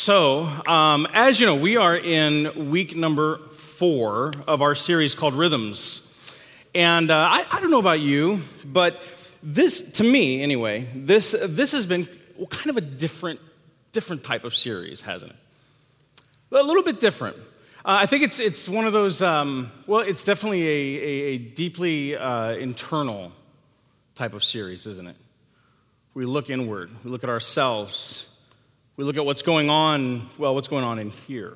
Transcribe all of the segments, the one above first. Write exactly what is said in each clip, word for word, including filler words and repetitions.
So, um, as you know, we are in week number four of our series called Rhythms. And uh, I, I don't know about you, but this, to me anyway, this this has been kind of a different, different type of series, hasn't it? A little bit different. Uh, I think it's it's one of those, um, well, it's definitely a, a, a deeply uh, internal type of series, isn't it? We look inward, we look at ourselves, we look at what's going on, well, what's going on in here.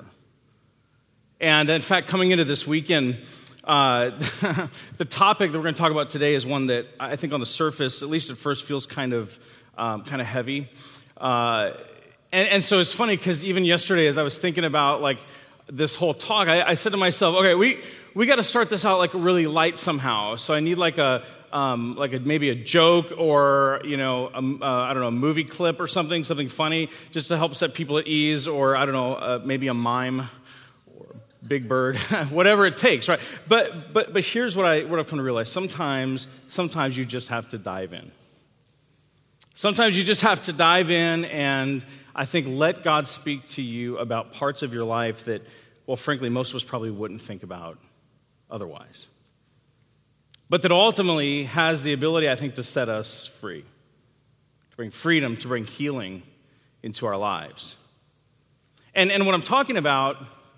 And in fact, coming into this weekend, uh, the topic that we're going to talk about today is one that I think on the surface, at least at first, feels kind of um, kind of heavy. Uh, and, and so it's funny because even yesterday, as I was thinking about like this whole talk, I, I said to myself, okay, we we got to start this out like really light somehow. So I need like a Um, like a, maybe a joke or, you know, a, uh, I don't know, a movie clip or something, something funny, just to help set people at ease, or, I don't know, uh, maybe a mime or Big Bird, whatever it takes, right? But but but here's what, I, what I've come to realize. Sometimes, sometimes you just have to dive in. Sometimes you just have to dive in and, I think, let God speak to you about parts of your life that, well, frankly, most of us probably wouldn't think about otherwise. But that ultimately has the ability, I think, to set us free, to bring freedom, to bring healing into our lives. And, and what I'm talking about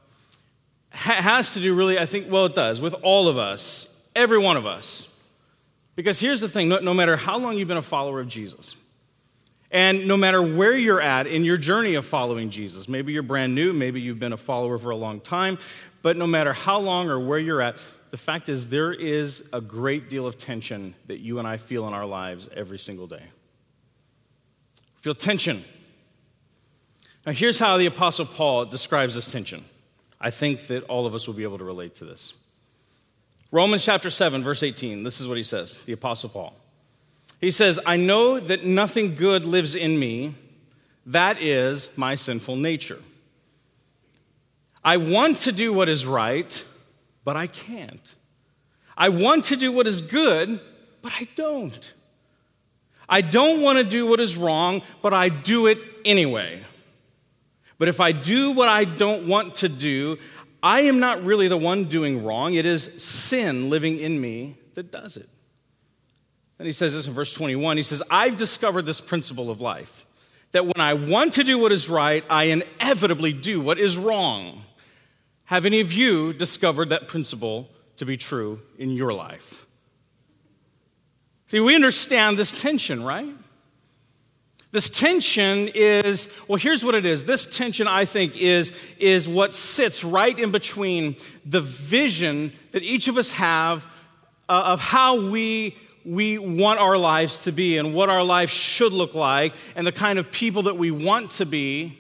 ha- has to do really, I think, well, it does, with all of us, every one of us. Because here's the thing, no, no matter how long you've been a follower of Jesus, and no matter where you're at in your journey of following Jesus, maybe you're brand new, maybe you've been a follower for a long time, but no matter how long or where you're at, the fact is there is a great deal of tension that you and I feel in our lives every single day. Feel tension. Now here's how the Apostle Paul describes this tension. I think that all of us will be able to relate to this. Romans chapter seven, verse eighteen, this is what he says, the Apostle Paul. He says, I know that nothing good lives in me, that is my sinful nature. I want to do what is right, but I can't. I want to do what is good, but I don't. I don't want to do what is wrong, but I do it anyway. But if I do what I don't want to do, I am not really the one doing wrong. It is sin living in me that does it. And he says this in verse twenty-one. He says, I've discovered this principle of life, that when I want to do what is right, I inevitably do what is wrong. Have any of you discovered that principle to be true in your life? See, we understand this tension, right? This tension is, well, here's what it is. This tension, I think, is, is what sits right in between the vision that each of us have uh, of how we, we want our lives to be and what our life should look like and the kind of people that we want to be,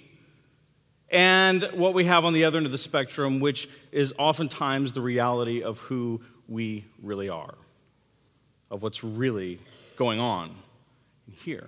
and what we have on the other end of the spectrum, which is oftentimes the reality of who we really are, of what's really going on here.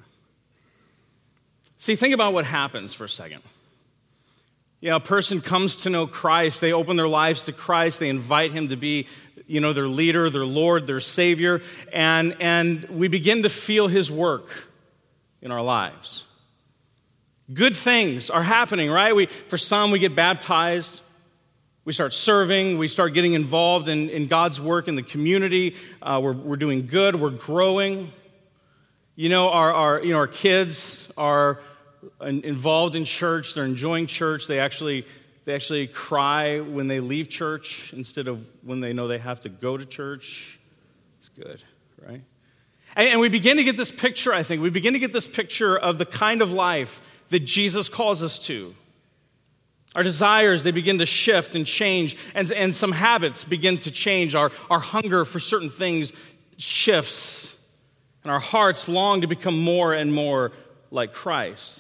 See, think about what happens for a second. You know, a person comes to know Christ, they open their lives to Christ, they invite him to be, you know, their leader, their Lord, their Savior, and, and we begin to feel his work in our lives. Good things are happening, right? We, for some, we get baptized. We start serving. We start getting involved in, in God's work in the community. Uh, we're, we're doing good. We're growing. You know, our, our, you know, our kids are involved in church. They're enjoying church. They actually, they actually cry when they leave church instead of when they know they have to go to church. It's good, right? And, and we begin to get this picture, I think. We begin to get this picture of the kind of life that Jesus calls us to. Our desires, they begin to shift and change, and, and some habits begin to change. Our, our hunger for certain things shifts, and our hearts long to become more and more like Christ.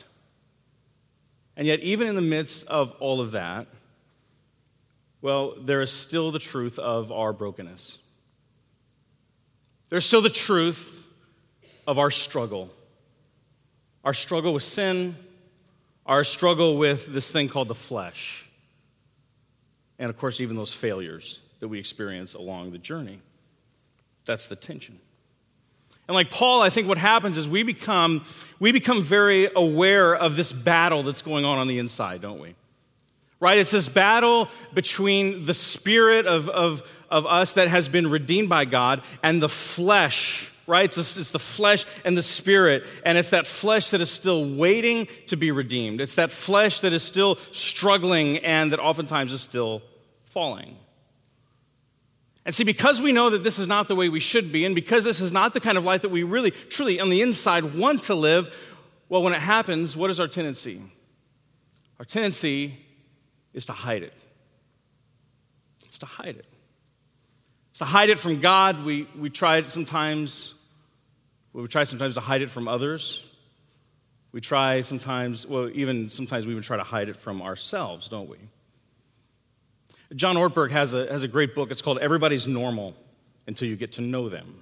And yet, even in the midst of all of that, well, there is still the truth of our brokenness. There's still the truth of our struggle. Our struggle with sin, our struggle with this thing called the flesh, and of course, even those failures that we experience along the journey. That's the tension. And like Paul, I think what happens is we become, we become very aware of this battle that's going on on the inside, don't we? Right? It's this battle between the spirit of, of, of us that has been redeemed by God and the flesh, right? It's, this, it's the flesh and the spirit, and it's that flesh that is still waiting to be redeemed. It's that flesh that is still struggling and that oftentimes is still falling. And see, because we know that this is not the way we should be, and because this is not the kind of life that we really, truly, on the inside want to live, well, when it happens, what is our tendency? Our tendency is to hide it. It's to hide it. It's to hide it from God. We, we try it sometimes, we try sometimes to hide it from others. We try sometimes, well, even sometimes we even try to hide it from ourselves, don't we? John Ortberg has a, has a great book. It's called Everybody's Normal Until You Get to Know Them.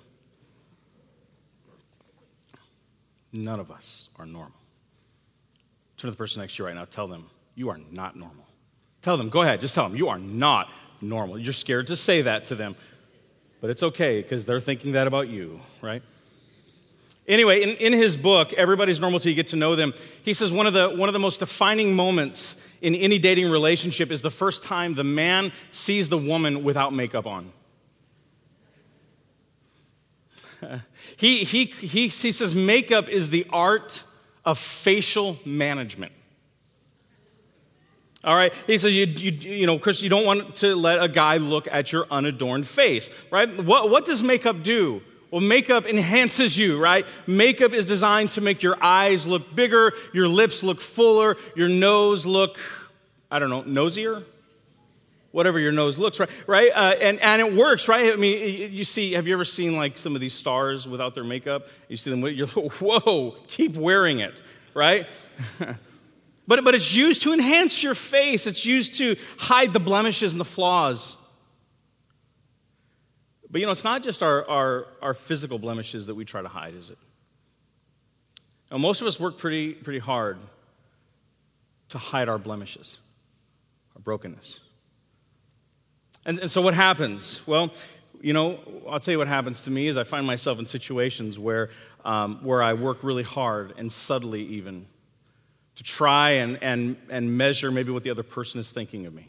None of us are normal. Turn to the person next to you right now. Tell them, you are not normal. Tell them, go ahead, just tell them, you are not normal. You're scared to say that to them, but it's okay because they're thinking that about you, right? Anyway, in, in his book, Everybody's Normal Till You Get to Know Them, he says one of the one of the most defining moments in any dating relationship is the first time the man sees the woman without makeup on. he, he, he, he says makeup is the art of facial management. All right, he says, you, you, you know, Chris, you don't want to let a guy look at your unadorned face, right? What, what does makeup do? Well, makeup enhances you, right? Makeup is designed to make your eyes look bigger, your lips look fuller, your nose look, I don't know, nosier? Whatever your nose looks, right? Right? Uh, and, and it works, right? I mean, you see, have you ever seen like some of these stars without their makeup? You see them, you're like, whoa, keep wearing it, right? But, but it's used to enhance your face. It's used to hide the blemishes and the flaws. But, you know, it's not just our, our, our physical blemishes that we try to hide, is it? Now, most of us work pretty, pretty hard to hide our blemishes, our brokenness. And, and so what happens? Well, you know, I'll tell you what happens to me is I find myself in situations where, um, where I work really hard and subtly even to try and, and, and measure maybe what the other person is thinking of me.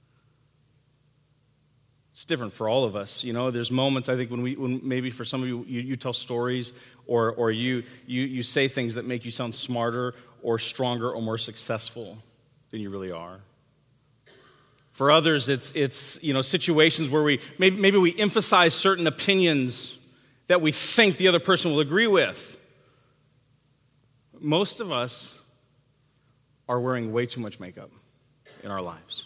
It's different for all of us. You know, there's moments, I think, when we, when maybe for some of you, you, you tell stories or, or you, you, you say things that make you sound smarter or stronger or more successful than you really are. For others, it's, it's you know, situations where we maybe, maybe we emphasize certain opinions that we think the other person will agree with. Most of us are wearing way too much makeup in our lives.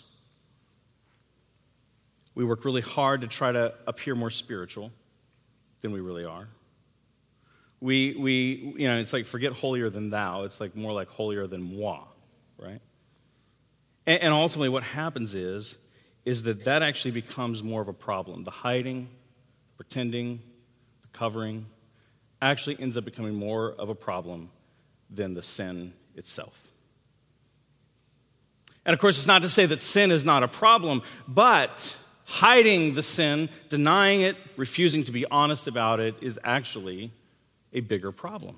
We work really hard to try to appear more spiritual than we really are. We, we, you know, it's like forget holier than thou. It's like more like holier than moi, right? And, and ultimately what happens is, is that that actually becomes more of a problem. The hiding, pretending, the covering actually ends up becoming more of a problem than the sin itself. And of course, it's not to say that sin is not a problem, but hiding the sin, denying it, refusing to be honest about it is actually a bigger problem.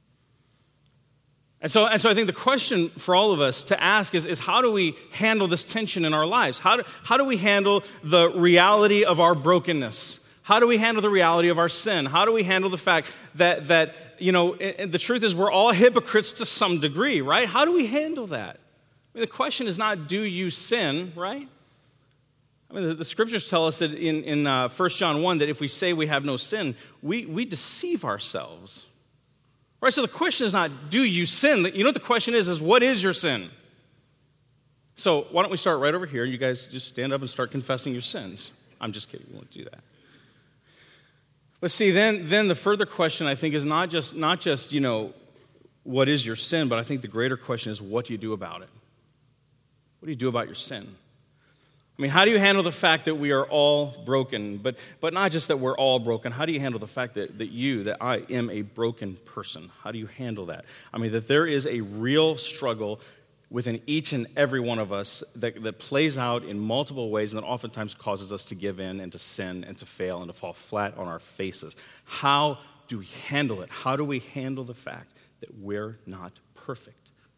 And so, and so I think the question for all of us to ask is, is how do we handle this tension in our lives? How do, how do we handle the reality of our brokenness? How do we handle the reality of our sin? How do we handle the fact that, that you know, the truth is we're all hypocrites to some degree, right? How do we handle that? I mean, the question is not, do you sin, right? I mean, the, the scriptures tell us that in, in uh, First John one that if we say we have no sin, we, we deceive ourselves. Right, so the question is not, do you sin? You know what the question is, is what is your sin? So why don't we start right over here, and you guys just stand up and start confessing your sins. I'm just kidding, we won't do that. But see, then, then the further question, I think, is not just, not just, you know, what is your sin, but I think the greater question is, what do you do about it? What do you do about your sin? I mean, how do you handle the fact that we are all broken, but, but not just that we're all broken? How do you handle the fact that, that you, that I am a broken person? How do you handle that? I mean, that there is a real struggle within each and every one of us that, that plays out in multiple ways and that oftentimes causes us to give in and to sin and to fail and to fall flat on our faces. How do we handle it? How do we handle the fact that we're not perfect?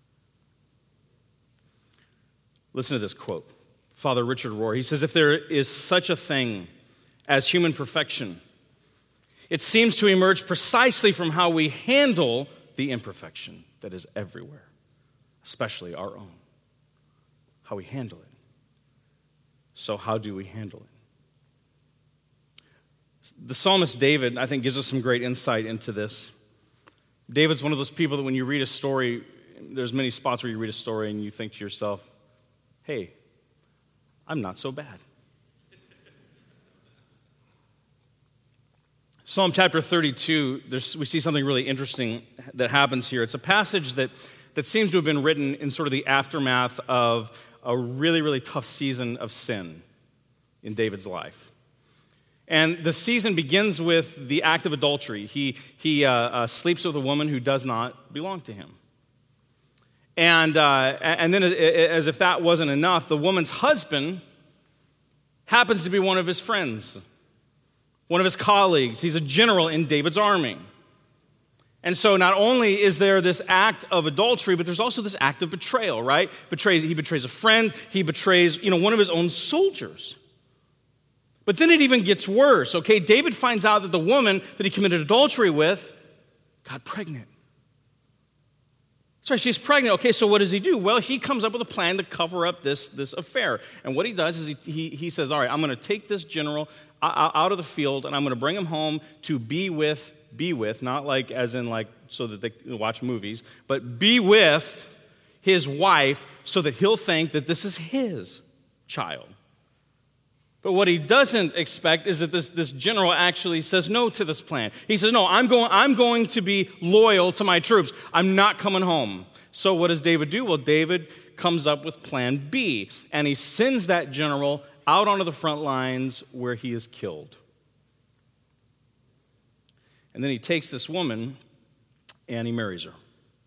Listen to this quote. Father Richard Rohr, he says, if there is such a thing as human perfection, it seems to emerge precisely from how we handle the imperfection that is everywhere, especially our own. How we handle it. So how do we handle it? The psalmist David, I think, gives us some great insight into this. David's one of those people that when you read a story, there's many spots where you read a story and you think to yourself, hey, I'm not so bad. Psalm chapter thirty-two, there's, we see something really interesting that happens here. It's a passage that, that seems to have been written in sort of the aftermath of a really, really tough season of sin in David's life. And the season begins with the act of adultery. He, he uh, uh, sleeps with a woman who does not belong to him. And, uh, and then, as if that wasn't enough, the woman's husband happens to be one of his friends, one of his colleagues. He's a general in David's army. And so not only is there this act of adultery, but there's also this act of betrayal, right? Betrays, he betrays a friend. He betrays, you know, one of his own soldiers. But then it even gets worse, okay? David finds out that the woman that he committed adultery with got pregnant. So she's pregnant. Okay, so what does he do? Well, he comes up with a plan to cover up this, this affair. And what he does is he, he, he says, all right, I'm going to take this general out of the field, and I'm going to bring him home to be with, be with, not like as in like so that they watch movies, but be with his wife so that he'll think that this is his child. But what he doesn't expect is that this, this general actually says no to this plan. He says, no, I'm going, I'm going to be loyal to my troops. I'm not coming home. So what does David do? Well, David comes up with plan B, and he sends that general out onto the front lines where he is killed. And then he takes this woman and he marries her.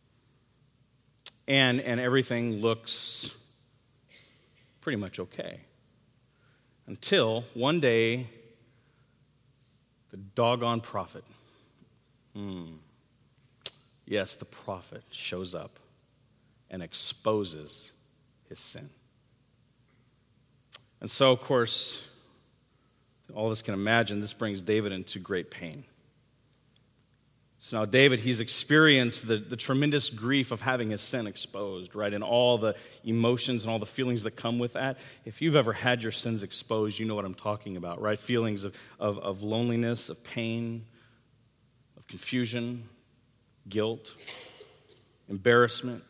And, and everything looks pretty much okay. Until one day, the doggone prophet, hmm, yes, the prophet shows up and exposes his sin. And so, of course, all of us can imagine this brings David into great pain. So now David, he's experienced the, the tremendous grief of having his sin exposed, right? And all the emotions and all the feelings that come with that. If you've ever had your sins exposed, you know what I'm talking about, right? Feelings of, of, of loneliness, of pain, of confusion, guilt, embarrassment.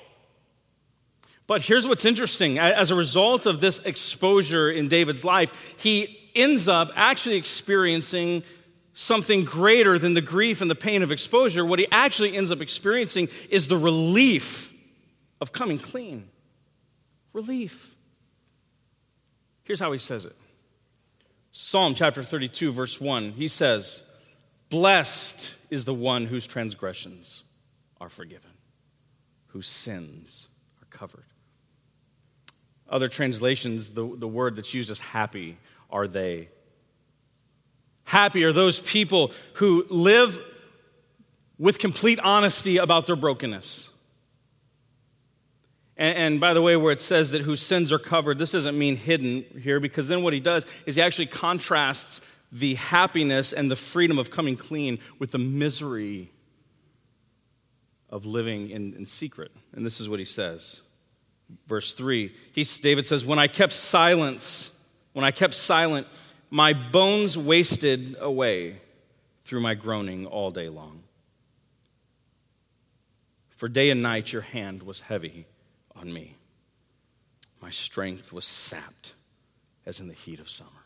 But here's what's interesting. As a result of this exposure in David's life, he ends up actually experiencing something greater than the grief and the pain of exposure. What he actually ends up experiencing is the relief of coming clean. Relief. Here's how he says it. Psalm chapter thirty-two, verse one, he says, "Blessed is the one whose transgressions are forgiven, whose sins are covered." Other translations, the, the word that's used as happy are they. Happy are those people who live with complete honesty about their brokenness. And, and by the way, where it says that whose sins are covered, this doesn't mean hidden here, because then what he does is he actually contrasts the happiness and the freedom of coming clean with the misery of living in, in secret. And this is what he says. Verse three, he, David says, when I kept silence, when I kept silent, my bones wasted away through my groaning all day long. For day and night your hand was heavy on me. My strength was sapped as in the heat of summer.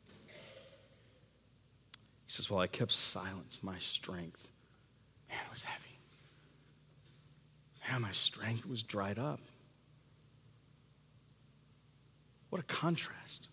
He says, well, I kept silence, my strength, man, it was heavy. Man, my strength was dried up. What a contrast.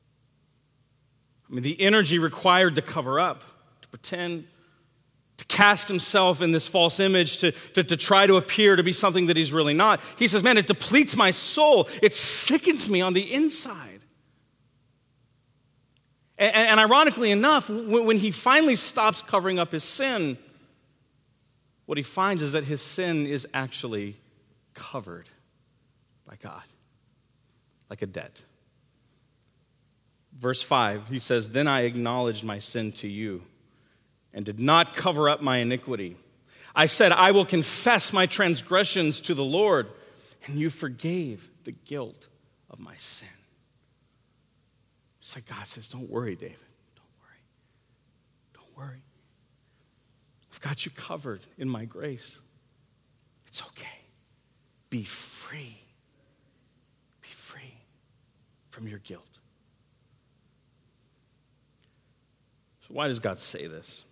I mean, the energy required to cover up, to pretend, to cast himself in this false image, to, to, to try to appear to be something that he's really not. He says, man, it depletes my soul. It sickens me on the inside. And, and ironically enough, when, when he finally stops covering up his sin, what he finds is that his sin is actually covered by God, like a debt. Verse five, he says, "Then I acknowledged my sin to you and did not cover up my iniquity. I said, I will confess my transgressions to the Lord, and you forgave the guilt of my sin." It's like God says, don't worry, David. Don't worry. Don't worry. I've got you covered in my grace. It's okay. Be free. Be free from your guilt. So why does God say this?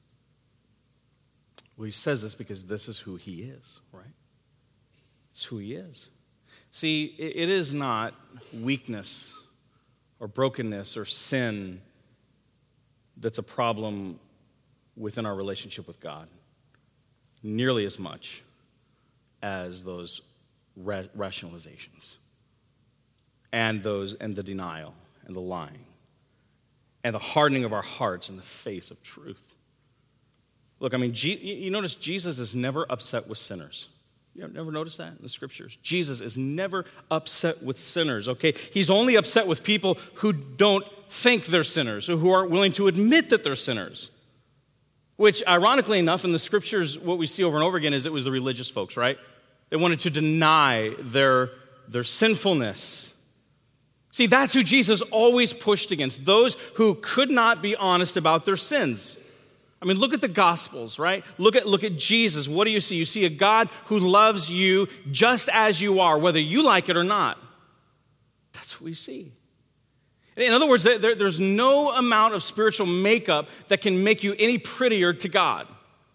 Well, he says this because this is who he is, right? It's who he is. See, it is not weakness or brokenness or sin that's a problem within our relationship with God, nearly as much as those ra- rationalizations and those and the denial and the lying and the hardening of our hearts in the face of truth. Look, I mean, G- you notice Jesus is never upset with sinners. You never noticed that in the scriptures? Jesus is never upset with sinners, okay? He's only upset with people who don't think they're sinners or who aren't willing to admit that they're sinners. Which, ironically enough, in the scriptures, what we see over and over again is it was the religious folks, right? They wanted to deny their, their sinfulness. See, that's who Jesus always pushed against, those who could not be honest about their sins. I mean, look at the Gospels, right? Look at, look at Jesus. What do you see? You see a God who loves you just as you are, whether you like it or not. That's what we see. In other words, there, there's no amount of spiritual makeup that can make you any prettier to God.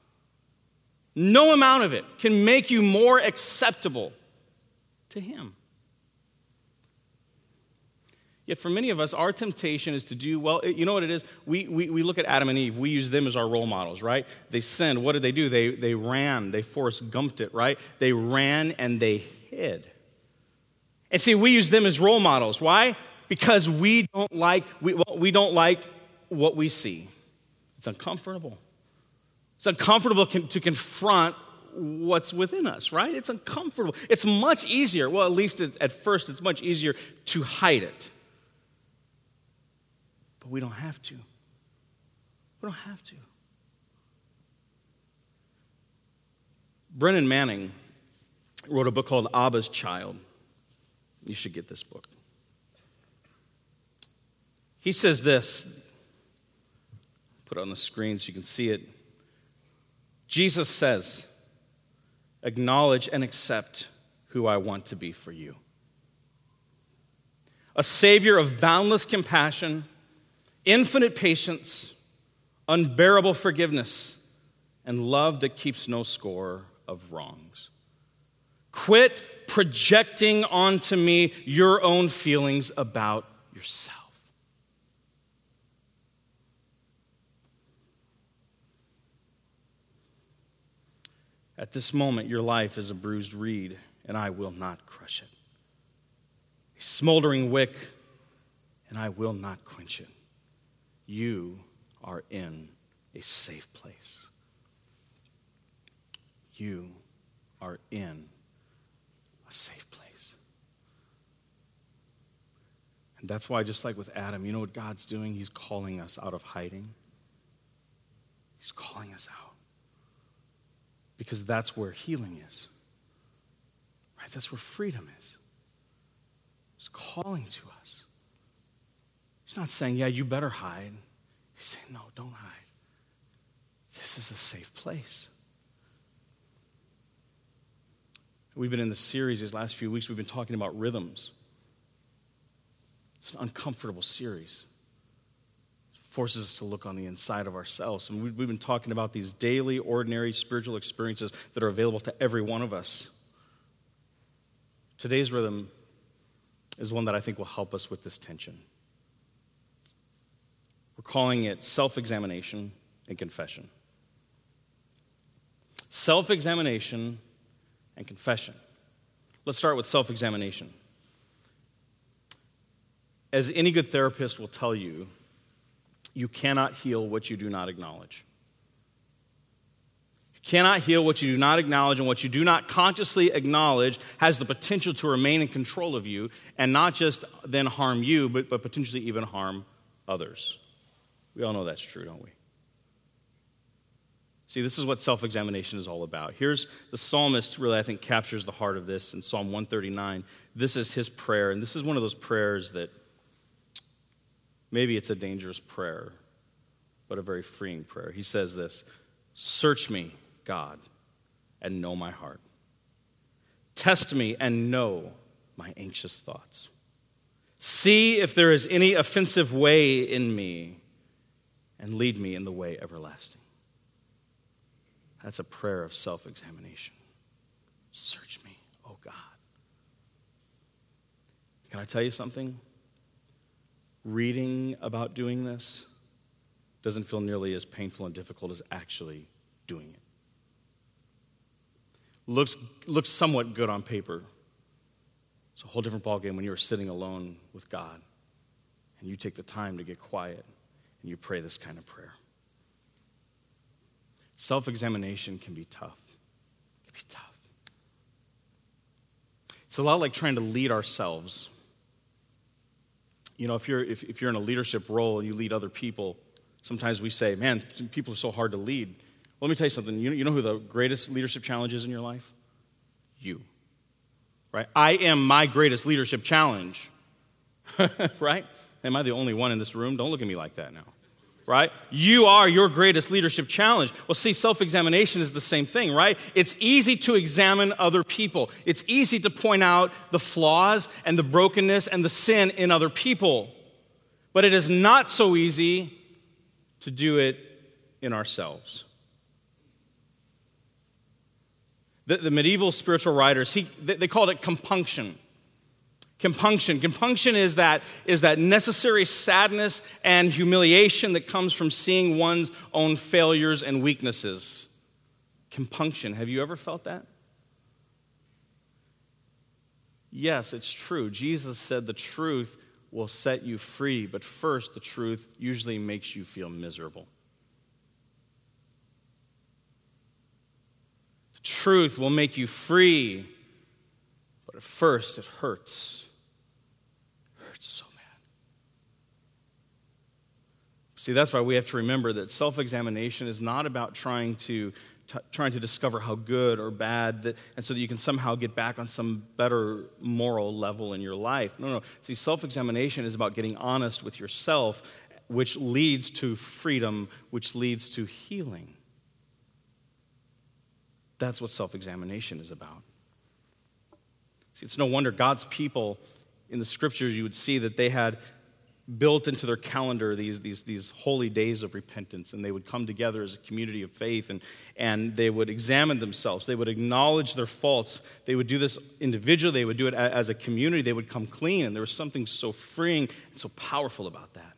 No amount of it can make you more acceptable to him. Yet for many of us, our temptation is to do, well, you know what it is? We, we, we look at Adam and Eve. We use them as our role models, right? They sinned. What did they do? They, they ran. They Forrest Gumped it, right? They ran and they hid. And see, we use them as role models. Why? Because we don't like, we, well, we don't like what we see. It's uncomfortable. It's uncomfortable to confront what's within us, right? It's uncomfortable. It's much easier, well, at least at first, it's much easier to hide it. But we don't have to. We don't have to. Brennan Manning wrote a book called Abba's Child. You should get this book. He says this, put it on the screen so you can see it. Jesus says, acknowledge and accept who I want to be for you. A Savior of boundless compassion, infinite patience, unbearable forgiveness, and love that keeps no score of wrongs. Quit projecting onto me your own feelings about yourself. At this moment, your life is a bruised reed, and I will not crush it. A smoldering wick, and I will not quench it. You are in a safe place. You are in a safe place. And that's why, just like with Adam, you know what God's doing? He's calling us out of hiding. He's calling us out. Because that's where healing is. Right? That's where freedom is. He's calling to us. He's not saying, yeah, you better hide. He's saying, no, don't hide. This is a safe place. We've been in this series these last few weeks, we've been talking about rhythms. It's an uncomfortable series. Forces us to look on the inside of ourselves. And we've been talking about these daily, ordinary spiritual experiences that are available to every one of us. Today's rhythm is one that I think will help us with this tension. We're calling it self-examination and confession. Self-examination and confession. Let's start with self-examination. As any good therapist will tell you, You cannot heal what you do not acknowledge. You cannot heal what you do not acknowledge, and what you do not consciously acknowledge has the potential to remain in control of you and not just then harm you, but, but potentially even harm others. We all know that's true, don't we? See, this is what self-examination is all about. Here's the psalmist really, I think, captures the heart of this in Psalm one thirty-nine. This is his prayer, and this is one of those prayers that maybe it's a dangerous prayer, but a very freeing prayer. He says this, "Search me, God, and know my heart. Test me and know my anxious thoughts. See if there is any offensive way in me, and lead me in the way everlasting." That's a prayer of self-examination. Search me, oh God. Can I tell you something? Reading about doing this doesn't feel nearly as painful and difficult as actually doing it. Looks, looks somewhat good on paper. It's a whole different ballgame when you are sitting alone with God and you take the time to get quiet and you pray this kind of prayer. Self-examination can be tough. It can be tough. It's a lot like trying to lead ourselves. You know, if you're if, if you're in a leadership role and you lead other people, sometimes we say, man, people are so hard to lead. Well, let me tell you something. You know, you know who the greatest leadership challenge is in your life? You. Right? I am my greatest leadership challenge. Right? Am I the only one in this room? Don't look at me like that now. Right? You are your greatest leadership challenge. Well, see, self-examination is the same thing, right? It's easy to examine other people. It's easy to point out the flaws and the brokenness and the sin in other people. But it is not so easy to do it in ourselves. The, the medieval spiritual writers, he, they, they called it compunction. Compunction. Compunction is that, is that necessary sadness and humiliation that comes from seeing one's own failures and weaknesses. Compunction. Have you ever felt that? Yes, it's true. Jesus said the truth will set you free, but first, the truth usually makes you feel miserable. The truth will make you free, but at first, it hurts. So bad. See, that's why we have to remember that self-examination is not about trying to t- trying to discover how good or bad, that, and so that you can somehow get back on some better moral level in your life. No, no. See, self-examination is about getting honest with yourself, which leads to freedom, which leads to healing. That's what self-examination is about. See, it's no wonder God's people in the scriptures, you would see that they had built into their calendar these, these, these holy days of repentance, and they would come together as a community of faith, and, and they would examine themselves. They would acknowledge their faults. They would do this individually. They would do it as a community. They would come clean, and there was something so freeing and so powerful about that.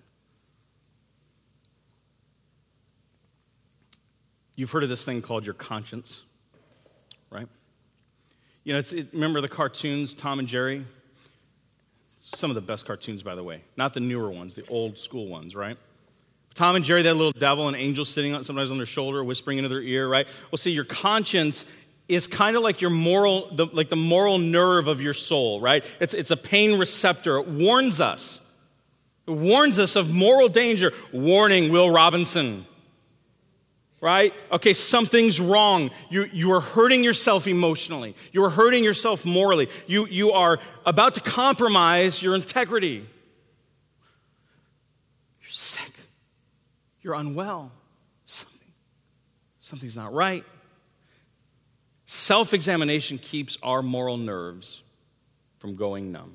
You've heard of this thing called your conscience, right? You know, it's, it, remember the cartoons, Tom and Jerry? Some of the best cartoons, by the way. Not the newer ones, the old school ones, right? Tom and Jerry, that little devil and angel sitting on, sometimes on their shoulder, whispering into their ear, right? Well, see, your conscience is kind of like your moral, the, like the moral nerve of your soul, right? It's, it's a pain receptor. It warns us. It warns us of moral danger. Warning, Will Robinson. Right? Okay, something's wrong. You, you are hurting yourself emotionally. You are hurting yourself morally. You, you are about to compromise your integrity. You're sick. You're unwell. Something, something's not right. Self-examination keeps our moral nerves from going numb.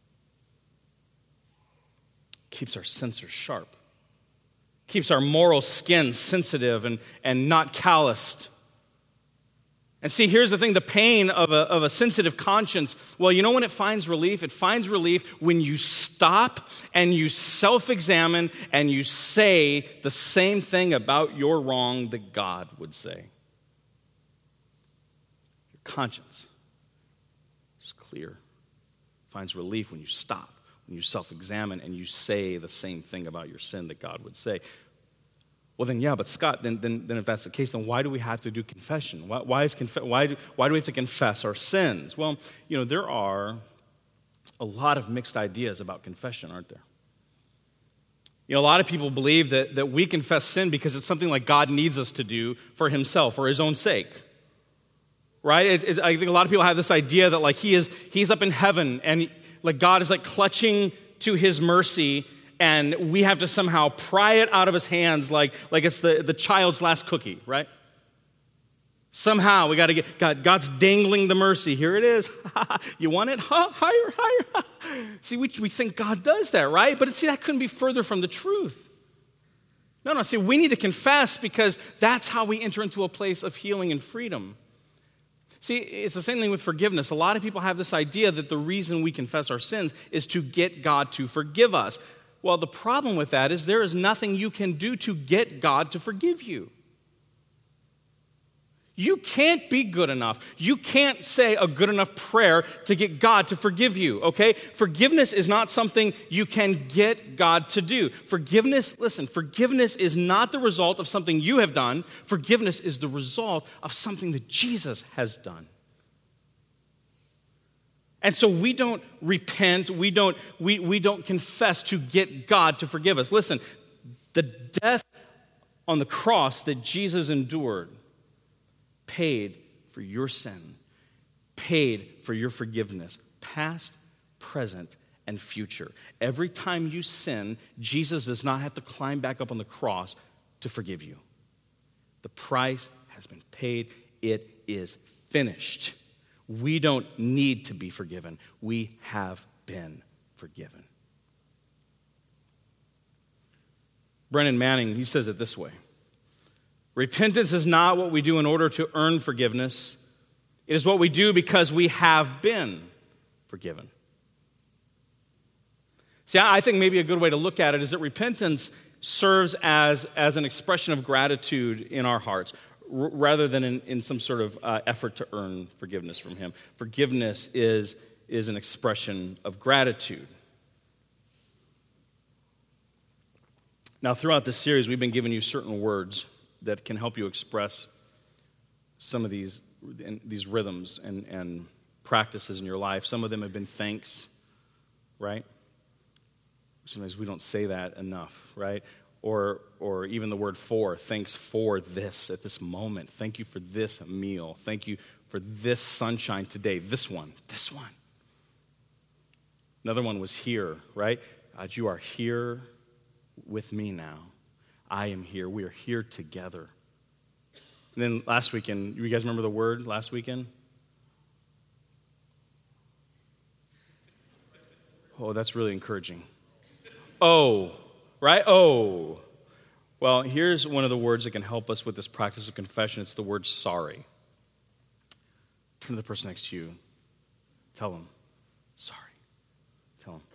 Keeps our sensors sharp. Keeps our moral skin sensitive and, and not calloused. And see, here's the thing, the pain of a, of a sensitive conscience, well, you know when it finds relief? It finds relief when you stop and you self-examine and you say the same thing about your wrong that God would say. Your conscience is clear. Finds relief when you stop, and you self-examine and you say the same thing about your sin that God would say. Well, then, yeah, but Scott, then, then, then if that's the case, then why do we have to do confession? Why, why, is conf- why, do, why do we have to confess our sins? Well, you know, there are a lot of mixed ideas about confession, aren't there? You know, a lot of people believe that, that we confess sin because it's something like God needs us to do for himself, for his own sake. Right? It, it, I think a lot of people have this idea that like he is, he's up in heaven and like God is like clutching to his mercy and we have to somehow pry it out of his hands like, like it's the, the child's last cookie, right? Somehow we got to get, God, God's dangling the mercy. Here it is. You want it? Huh? Higher, higher. See, we, we think God does that, right? But see, that couldn't be further from the truth. No, no, see, we need to confess because that's how we enter into a place of healing and freedom. See, it's the same thing with forgiveness. A lot of people have this idea that the reason we confess our sins is to get God to forgive us. Well, the problem with that is there is nothing you can do to get God to forgive you. You can't be good enough. You can't say a good enough prayer to get God to forgive you, okay? Forgiveness is not something you can get God to do. Forgiveness, listen, forgiveness is not the result of something you have done. Forgiveness is the result of something that Jesus has done. And so we don't repent, we don't, we, we don't confess to get God to forgive us. Listen, the death on the cross that Jesus endured paid for your sin, paid for your forgiveness, past, present, and future. Every time you sin, Jesus does not have to climb back up on the cross to forgive you. The price has been paid. It is finished. We don't need to be forgiven. We have been forgiven. Brennan Manning, he says it this way. Repentance is not what we do in order to earn forgiveness. It is what we do because we have been forgiven. See, I think maybe a good way to look at it is that repentance serves as, as an expression of gratitude in our hearts, r- rather than in, in some sort of uh, effort to earn forgiveness from him. Forgiveness is, is an expression of gratitude. Now, throughout this series, we've been giving you certain words that can help you express some of these, these rhythms and, and practices in your life. Some of them have been thanks, right? Sometimes we don't say that enough, right? Or, or even the word for, thanks for this at this moment. Thank you for this meal. Thank you for this sunshine today. This one, this one. Another one was here, right? God, you are here with me now. I am here. We are here together. And then last weekend, you guys remember the word last weekend? Oh, that's really encouraging. Oh, right? Oh. Well, here's one of the words that can help us with this practice of confession. It's the word sorry. Turn to the person next to you. Tell them, sorry. Tell them.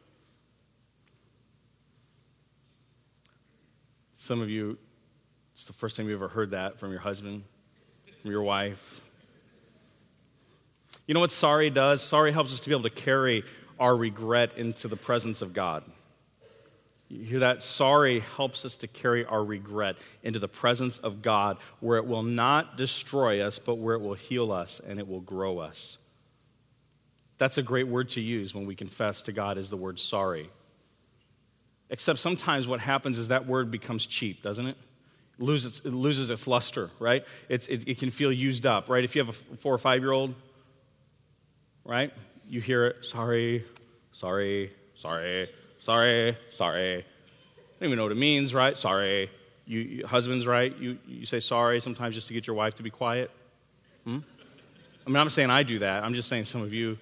Some of you, it's the first time you've ever heard that from your husband, from your wife. You know what sorry does? Sorry helps us to be able to carry our regret into the presence of God. You hear that? Sorry helps us to carry our regret into the presence of God, where it will not destroy us, but where it will heal us and it will grow us. That's a great word to use when we confess to God, is the word sorry. Except sometimes what happens is that word becomes cheap, doesn't it? It loses, it loses its luster, right? It's, it, it can feel used up, right? If you have a four or five-year-old, right? You hear it, sorry, sorry, sorry, sorry, sorry. I don't even know what it means, right? Sorry. You, you husbands, right? You, you say sorry sometimes just to get your wife to be quiet. Hmm? I mean, I'm saying I do that. I'm just saying some of you.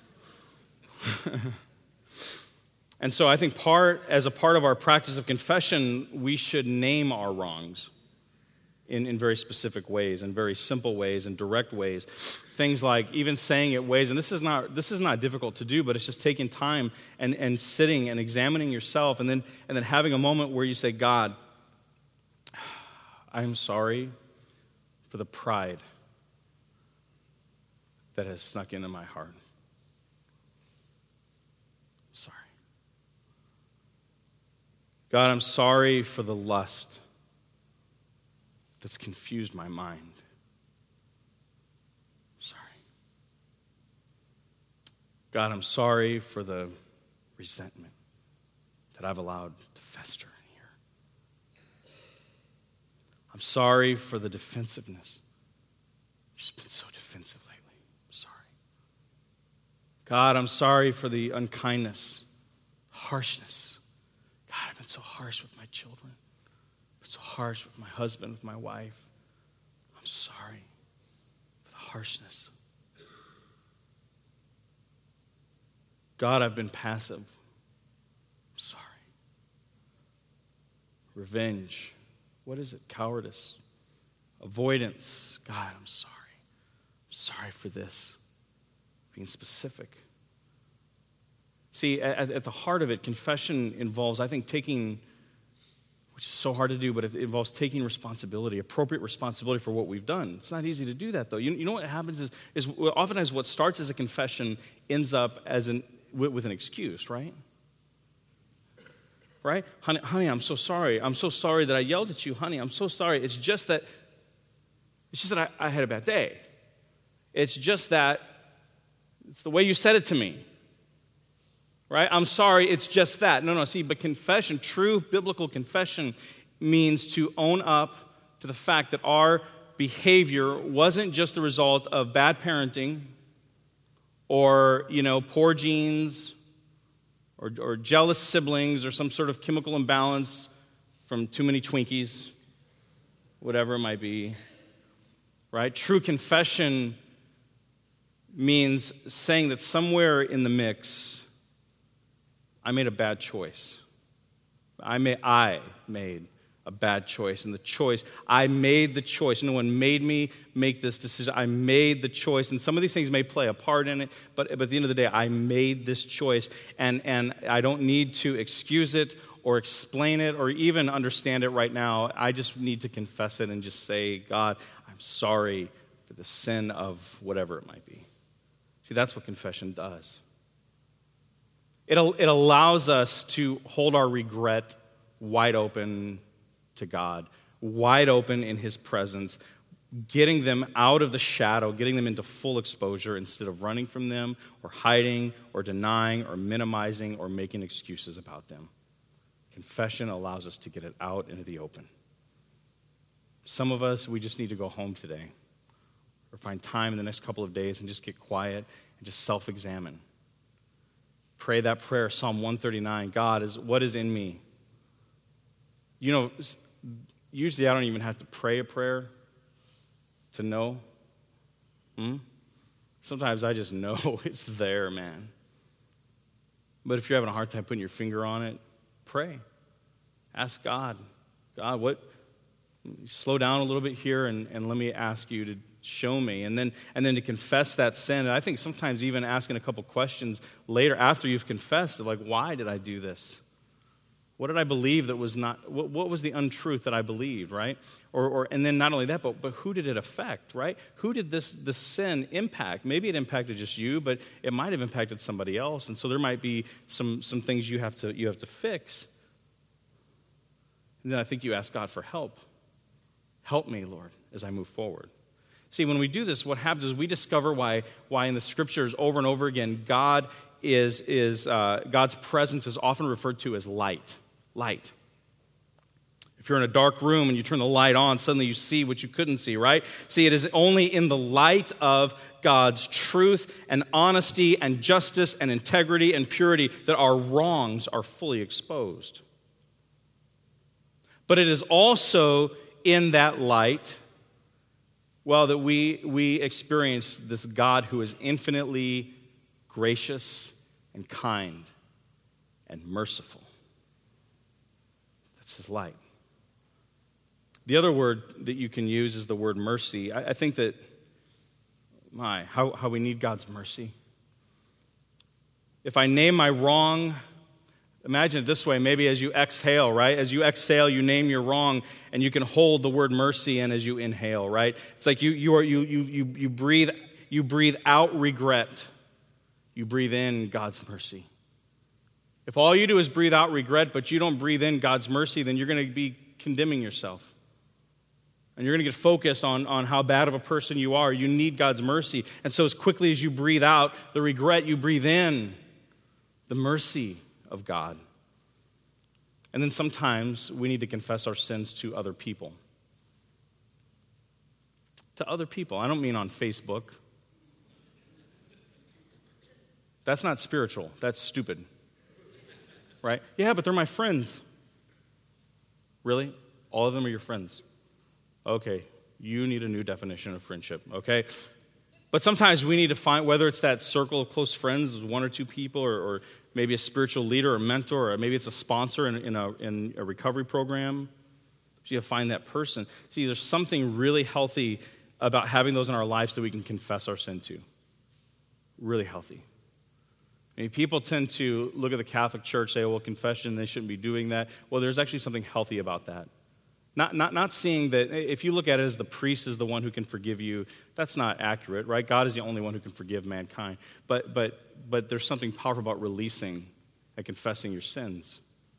And so I think part, as a part of our practice of confession, we should name our wrongs in, in very specific ways, in very simple ways, in direct ways. Things like even saying it ways, and this is not this is not difficult to do, but it's just taking time and, and sitting and examining yourself, and then and then having a moment where you say, God, I'm sorry for the pride that has snuck into my heart. Sorry. God, I'm sorry for the lust that's confused my mind. Sorry. God, I'm sorry for the resentment that I've allowed to fester in here. I'm sorry for the defensiveness. I've just been so defensive lately. I'm sorry. God, I'm sorry for the unkindness, harshness. God, I've been so harsh with my children. I've been so harsh with my husband, with my wife. I'm sorry for the harshness. God, I've been passive. I'm sorry. Revenge. What is it? Cowardice. Avoidance. God, I'm sorry. I'm sorry for this. Being specific. See, at, at the heart of it, confession involves, I think, taking, which is so hard to do, but it involves taking responsibility, appropriate responsibility for what we've done. It's not easy to do that, though. You, you know what happens is, is oftentimes what starts as a confession ends up as an with, with an excuse, right? Right? Honey, honey, I'm so sorry. I'm so sorry that I yelled at you. Honey, I'm so sorry. It's just that, it's just that I, I had a bad day. It's just that, it's the way you said it to me. Right? I'm sorry, it's just that. No, no, see, but confession, true biblical confession, means to own up to the fact that our behavior wasn't just the result of bad parenting or, you know, poor genes or, or jealous siblings or some sort of chemical imbalance from too many Twinkies, whatever it might be. Right? True confession means saying that somewhere in the mix, I made a bad choice. I made, I made a bad choice. And the choice, I made the choice. No one made me make this decision. I made the choice. And some of these things may play a part in it, but, but at the end of the day, I made this choice. And, and I don't need to excuse it or explain it or even understand it right now. I just need to confess it and just say, God, I'm sorry for the sin of whatever it might be. See, that's what confession does. It, it allows us to hold our regret wide open to God, wide open in His presence, getting them out of the shadow, getting them into full exposure instead of running from them or hiding or denying or minimizing or making excuses about them. Confession allows us to get it out into the open. Some of us, we just need to go home today or find time in the next couple of days and just get quiet and just self-examine. Pray that prayer, Psalm one thirty-nine. God, is what is in me? You know, usually I don't even have to pray a prayer to know. Hmm? Sometimes I just know it's there, man. But if you're having a hard time putting your finger on it, pray. Ask God. God, what? Slow down a little bit here and, and let me ask you to show me. And then and then to confess that sin. And I think sometimes even asking a couple questions later after you've confessed, like, why did I do this? What did I believe that was not, what, what was the untruth that I believed, right? Or, or and then not only that, but, but who did it affect, right? Who did this, this sin impact? Maybe it impacted just you, but it might have impacted somebody else. And so there might be some, some things you have to you have to fix. And then I think you ask God for help. Help me, Lord, as I move forward. See, when we do this, what happens is we discover why, why in the Scriptures over and over again, God is, is uh, God's presence is often referred to as light. Light. If you're in a dark room and you turn the light on, suddenly you see what you couldn't see, right? See, it is only in the light of God's truth and honesty and justice and integrity and purity that our wrongs are fully exposed. But it is also in that light, well, that we, we experience this God who is infinitely gracious and kind and merciful. That's His light. The other word that you can use is the word mercy. I, I think that, my, how, how we need God's mercy. If I name my wrong, imagine it this way, maybe as you exhale, right? As you exhale, you name your wrong, and you can hold the word mercy in as you inhale, right? It's like you you are you you you you breathe you breathe out regret. You breathe in God's mercy. If all you do is breathe out regret, but you don't breathe in God's mercy, then you're going to be condemning yourself. And you're going to get focused on, on how bad of a person you are. You need God's mercy. And so as quickly as you breathe out the regret, you breathe in the mercy of God. And then sometimes we need to confess our sins to other people. To other people. I don't mean on Facebook. That's not spiritual. That's stupid. Right? Yeah, but they're my friends. Really? All of them are your friends? Okay, you need a new definition of friendship, okay? But sometimes we need to find, whether it's that circle of close friends, one or two people, or, or maybe a spiritual leader or mentor, or maybe it's a sponsor in, in, a, in a recovery program. You have to find that person. See, there's something really healthy about having those in our lives that we can confess our sin to. Really healthy. I mean, people tend to look at the Catholic Church, say, oh, well, confession, they shouldn't be doing that. Well, there's actually something healthy about that. Not, not, not seeing that, if you look at it as the priest is the one who can forgive you, that's not accurate, right? God is the only one who can forgive mankind. But, but, but there's something powerful about releasing and confessing your sins.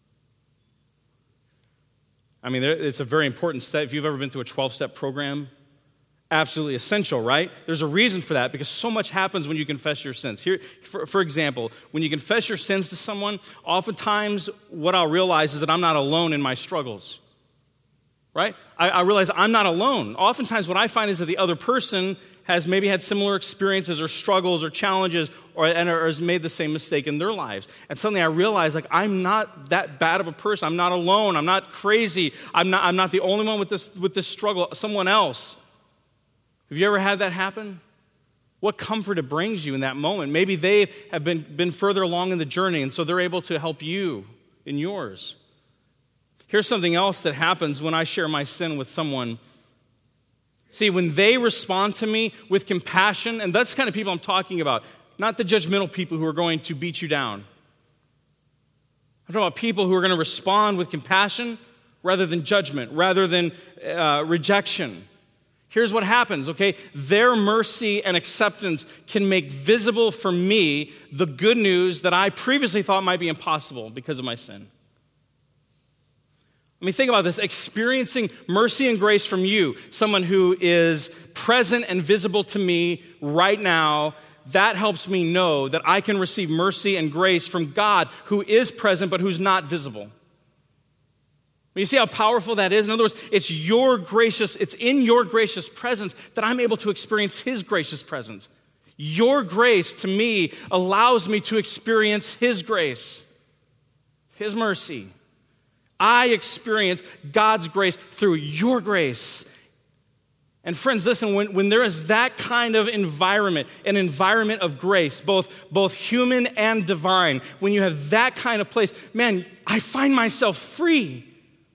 I mean, it's a very important step. If you've ever been through a twelve-step program, absolutely essential, right? There's a reason for that because so much happens when you confess your sins. Here, for, for example, when you confess your sins to someone, oftentimes what I'll realize is that I'm not alone in my struggles. Right? I, I realize I'm not alone. Oftentimes what I find is that the other person has maybe had similar experiences or struggles or challenges or, and, or has made the same mistake in their lives. And suddenly I realize, like, I'm not that bad of a person. I'm not alone. I'm not crazy. I'm not, I'm not the only one with this, with this struggle. Someone else. Have you ever had that happen? What comfort it brings you in that moment. Maybe they have been, been further along in the journey, and so they're able to help you in yours. Here's something else that happens when I share my sin with someone. See, when they respond to me with compassion, and that's the kind of people I'm talking about, not the judgmental people who are going to beat you down. I'm talking about people who are going to respond with compassion rather than judgment, rather than uh, rejection. Here's what happens, okay? Their mercy and acceptance can make visible for me the good news that I previously thought might be impossible because of my sin. I mean, think about this, experiencing mercy and grace from you, someone who is present and visible to me right now, that helps me know that I can receive mercy and grace from God who is present but who's not visible. You see how powerful that is? In other words, it's your gracious, it's in your gracious presence that I'm able to experience His gracious presence. Your grace to me allows me to experience His grace, His mercy. I experience God's grace through your grace. And friends, listen, when, when there is that kind of environment, an environment of grace, both, both human and divine, when you have that kind of place, man, I find myself free.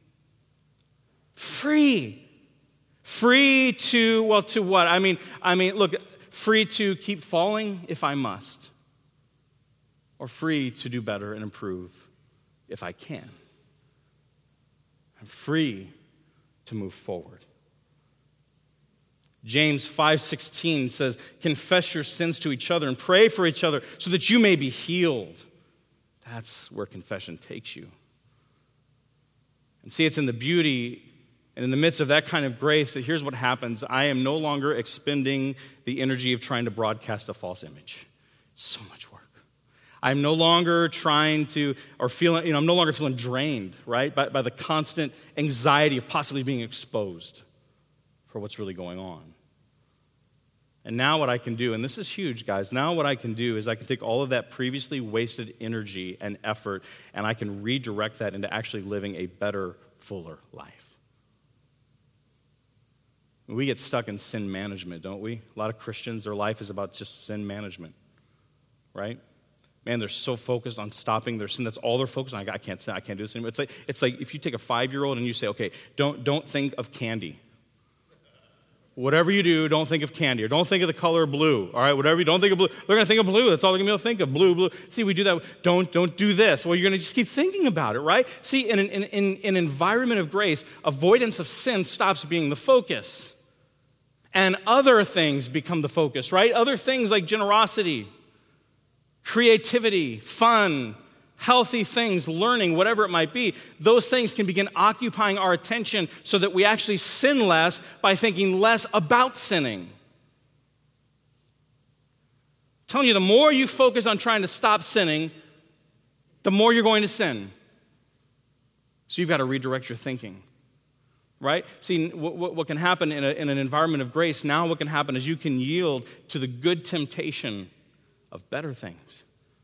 Free. Free to, well, to what? I mean, I mean, look, free to keep falling if I must. Or free to do better and improve if I can. I'm free to move forward. James five sixteen says, confess your sins to each other and pray for each other so that you may be healed. That's where confession takes you. And see, it's in the beauty and in the midst of that kind of grace that here's what happens. I am no longer expending the energy of trying to broadcast a false image. So much work. I'm no longer trying to, or feeling, you know, I'm no longer feeling drained, right, by, by the constant anxiety of possibly being exposed for what's really going on. And now what I can do, and this is huge, guys, now what I can do is I can take all of that previously wasted energy and effort, and I can redirect that into actually living a better, fuller life. We get stuck in sin management, don't we? A lot of Christians, their life is about just sin management, right? Man, they're so focused on stopping their sin. That's all they're focused on. I can't sin. I can't do this anymore. It's like, it's like if you take a five-year-old and you say, okay, don't, don't think of candy. Whatever you do, don't think of candy. Or don't think of the color blue. All right, whatever you don't think of blue. They're going to think of blue. That's all they're going to be able to think of. Blue, blue. See, we do that. Don't, don't do this. Well, you're going to just keep thinking about it, right? See, in an, in, in, in an environment of grace, avoidance of sin stops being the focus. And other things become the focus, right? Other things like generosity, creativity, fun, healthy things, learning, whatever it might be, those things can begin occupying our attention so that we actually sin less by thinking less about sinning. I'm telling you, the more you focus on trying to stop sinning, the more you're going to sin. So you've got to redirect your thinking, right? See, what, what can happen in, a, in an environment of grace, now what can happen is you can yield to the good temptation of better things.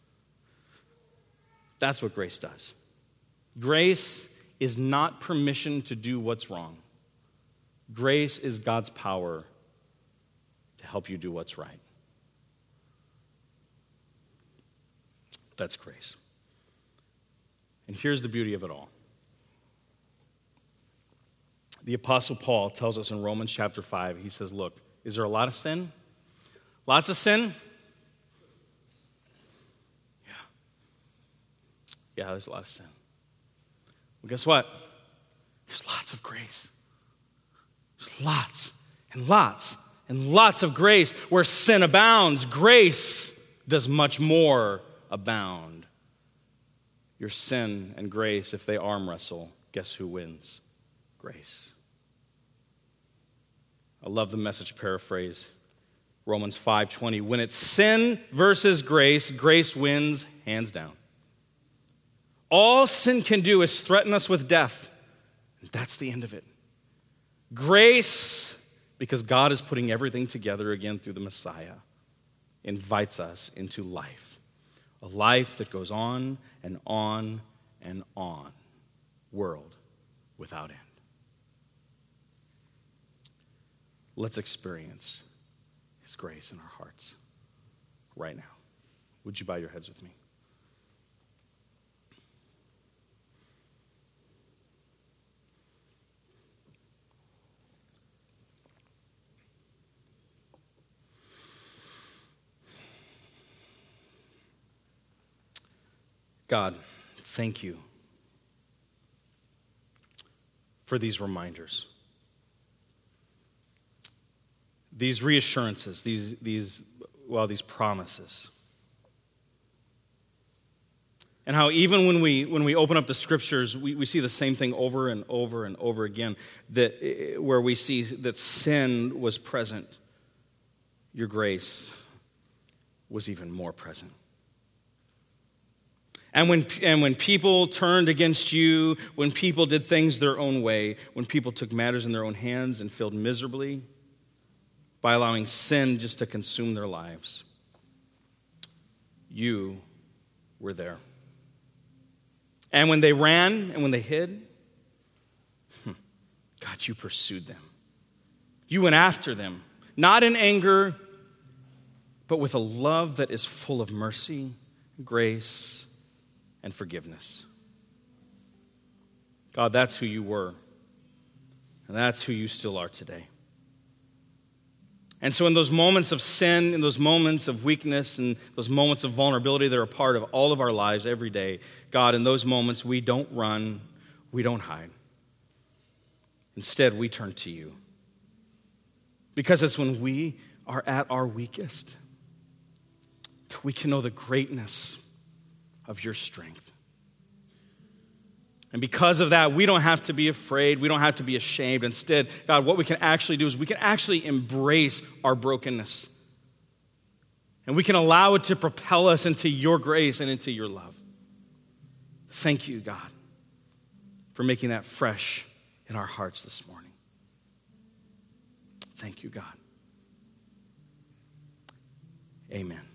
That's what grace does. Grace is not permission to do what's wrong. Grace is God's power to help you do what's right. That's grace. And here's the beauty of it all. The Apostle Paul tells us in Romans chapter five, he says, look, is there a lot of sin? Lots of sin? Yeah, there's a lot of sin. Well, guess what? There's lots of grace. There's lots and lots and lots of grace. Where sin abounds, grace does much more abound. Your sin and grace, if they arm wrestle, guess who wins? Grace. I love the Message paraphrase. Romans five twenty. When it's sin versus grace, grace wins hands down. All sin can do is threaten us with death. And that's the end of it. Grace, because God is putting everything together again through the Messiah, invites us into life. A life that goes on and on and on. World without end. Let's experience His grace in our hearts right now. Would you bow your heads with me? God, thank you for these reminders, these reassurances, these, these, well, these promises. And how even when we when we open up the scriptures, we, we see the same thing over and over and over again, that where we see that sin was present, your grace was even more present. And when, and when people turned against you, when people did things their own way, when people took matters in their own hands and failed miserably by allowing sin just to consume their lives, you were there. And when they ran and when they hid, God, you pursued them. You went after them, not in anger, but with a love that is full of mercy, grace, and forgiveness. God, that's who you were. And that's who you still are today. And so in those moments of sin, in those moments of weakness, and those moments of vulnerability that are a part of all of our lives every day, God, in those moments we don't run, we don't hide. Instead, we turn to you. Because it's when we are at our weakest that we can know the greatness of your strength. And because of that, we don't have to be afraid. We don't have to be ashamed. Instead, God, what we can actually do is we can actually embrace our brokenness. And we can allow it to propel us into your grace and into your love. Thank you, God, for making that fresh in our hearts this morning. Thank you, God. Amen.